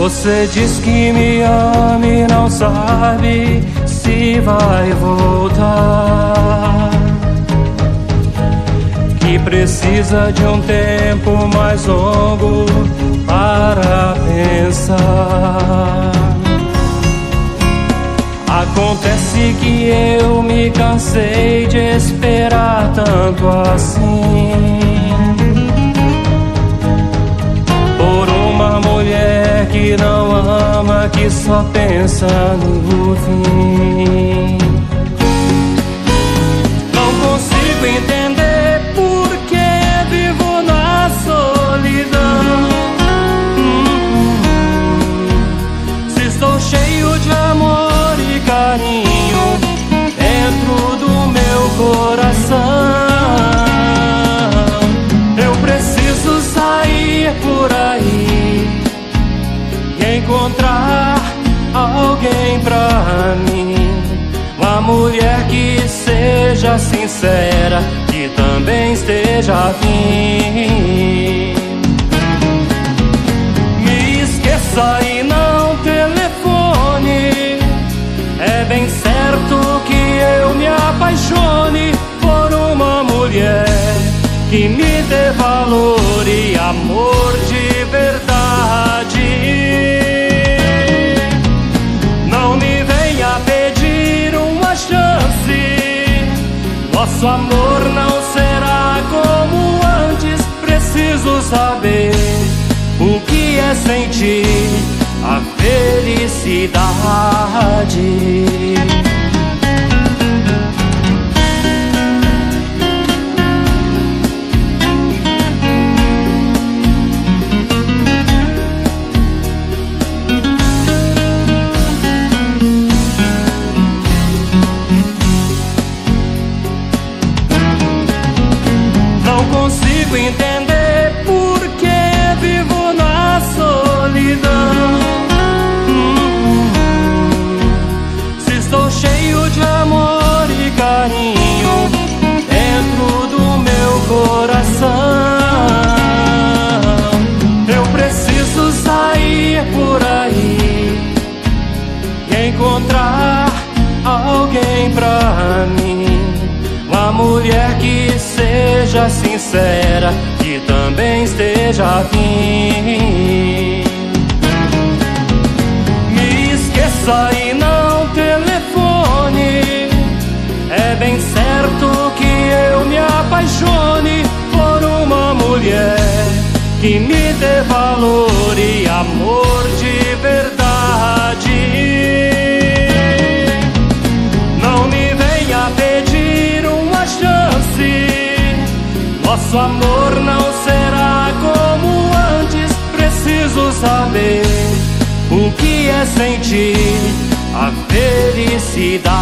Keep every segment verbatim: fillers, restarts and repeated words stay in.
Você diz que me ama e não sabe se vai voltar, que precisa de um tempo mais longo para pensar. Acontece que eu me cansei de esperar tanto assim por uma mulher que não ama, que só pensa no fim. Não consigo entender por que vivo na solidão, se estou cheio de amor e carinho dentro do meu coração. Eu preciso sair por aí e encontrar alguém pra mim, uma mulher que seja sincera, que também esteja afim. Me esqueça e não telefone, é bem certo que eu me apaixone por uma mulher que me dê valor e amor de verdade. Não me venha pedir uma chance, nosso amor não será como antes. Preciso saber o que é sentir a felicidade. Não consigo entender por que vivo na solidão, se estou cheio de amor e carinho dentro do meu coração. Eu preciso sair por aí e encontrar alguém pra mim, uma mulher que seja sincera, que também esteja afim. Me esqueça e não telefone, é bem certo que eu me apaixone por uma mulher que me dê valor e amor de verdade. Não me venha pedir uma chance, nosso amor não será como antes. Preciso saber o que é sentir a felicidade.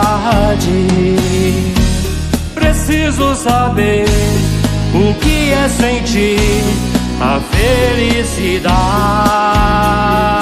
Preciso saber o que é sentir a felicidade.